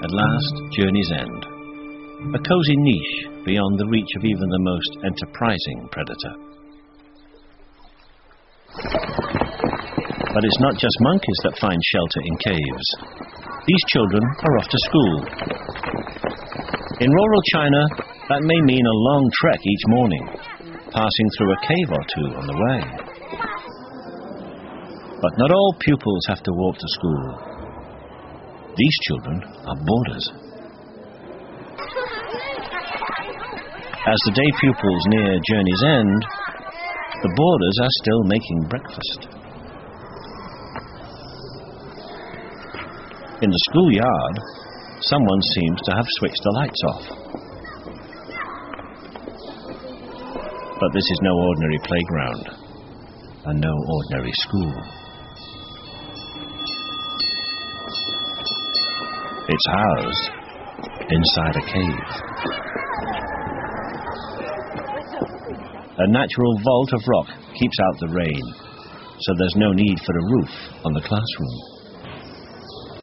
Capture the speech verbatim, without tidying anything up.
At last, journey's end. A cozy niche beyond the reach of even the most enterprising predator. But it's not just monkeys that find shelter in caves. These children are off to school. In rural China, that may mean a long trek each morning, passing through a cave or two on the way. But not all pupils have to walk to school. These children are boarders. As the day pupils near journey's end, the boarders are still making breakfast. In the schoolyard, someone seems to have switched the lights off. But this is no ordinary playground, and no ordinary school. It's housed inside a cave. A natural vault of rock keeps out the rain, so there's no need for a roof on the classroom.